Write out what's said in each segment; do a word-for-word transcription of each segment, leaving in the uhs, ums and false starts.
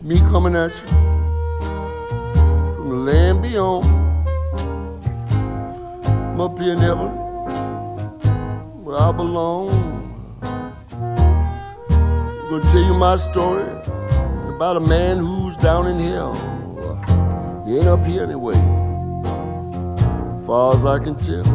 Me coming at you from the land beyond. I'm up here in heaven where I belong. I'm gonna tell you my story about a man who's down in hell. He ain't up here anyway, as far as I can tell.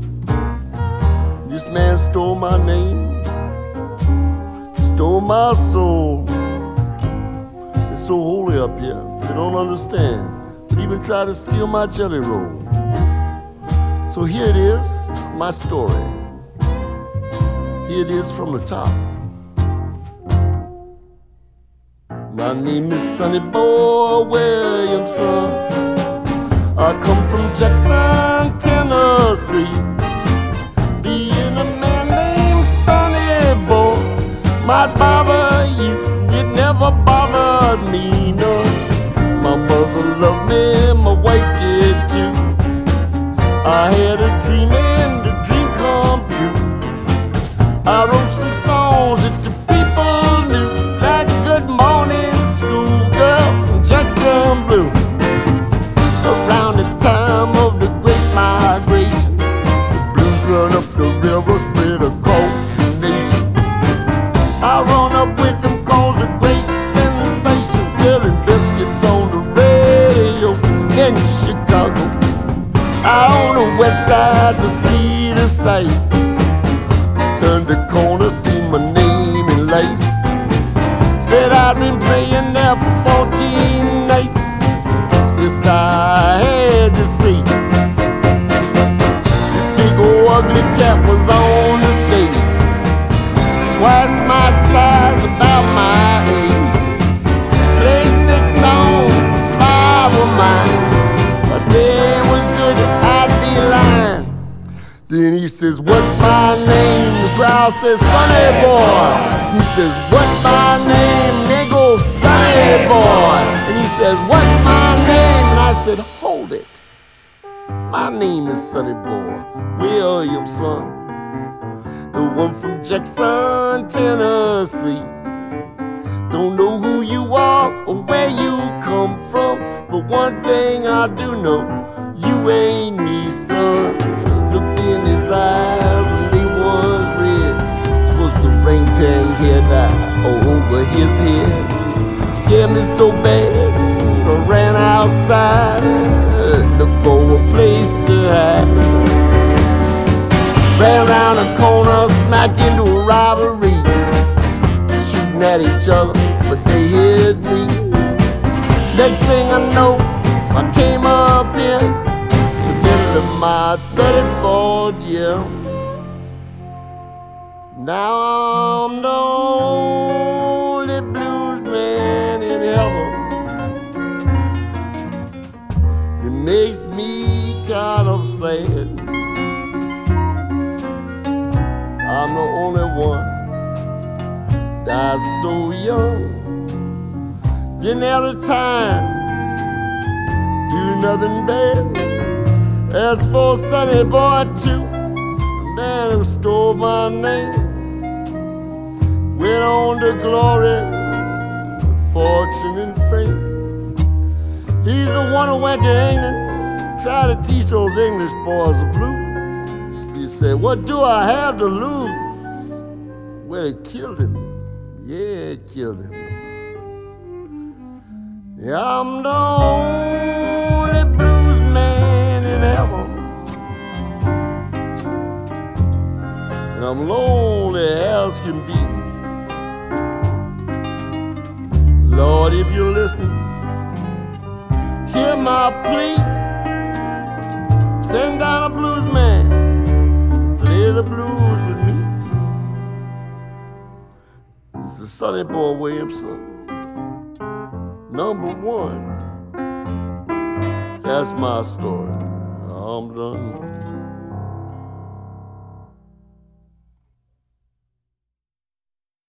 This man stole my name, he stole my soul. It's so holy up here, they don't understand. But even try to steal my jelly roll. So here it is, my story. Here it is from the top. My name is Sonny Boy Williamson. I come from Jackson, Tennessee. Being a man named Sonny Boy might bother you, it never bothered me, no. My mother loved me, my wife did too. I had a dream and the dream come true. I wrote some songs that the people knew, like Good Morning School Girl from Jackson Blue. Around the time of the Great Migration, the blues run up the river, spread across the nation. I run up with them cause the great sensation, selling biscuits on the radio in Chicago. Out on the west side to see the sights. Turned the corner, see my name in lights. Said I'd been playing there for fourteen nights. Yes, I had to see. This big old ugly cat was on the stage, twice my size, about my age. Play six songs, five of mine. I said it was good, I'd be lying. Then he says, what's my name? The crowd says, Sonny Boy. He says, what's my name? They go, Sonny Boy. And he says, what's my name? And I said, hold it. My name is Sonny Boy Williamson, the one from Jackson, Tennessee. Don't know who you are or where you come from, but one thing I do know, you ain't me, son. Looked in his eyes and they was red. Supposed to bring tan hair dye all over his head. Scared me so bad, I ran outside, looked for a place to hide. Ran around a corner, smacked into a robbery, shooting at each other, but they hit me. Next thing I know, I came up in the middle of my thirty-fourth year. Now I'm the only blues man in heaven. It makes me kind of sad. I'm the only one, died so young. Didn't have the time, do nothing bad. As for Sonny Boy too, the man who stole my name went on to glory, fortune and fame. He's the one who went to England, tried to teach those English boys the blues. He said, what do I have to lose? Well, it killed him. Yeah, it killed him. Yeah, I'm the only blues man in heaven, and I'm lonely as can be. Lord, if you're listening, hear my plea. Send down a blues man, play the blues with me. It's the Sonny Boy Williamson, number one. That's my story. I'm done.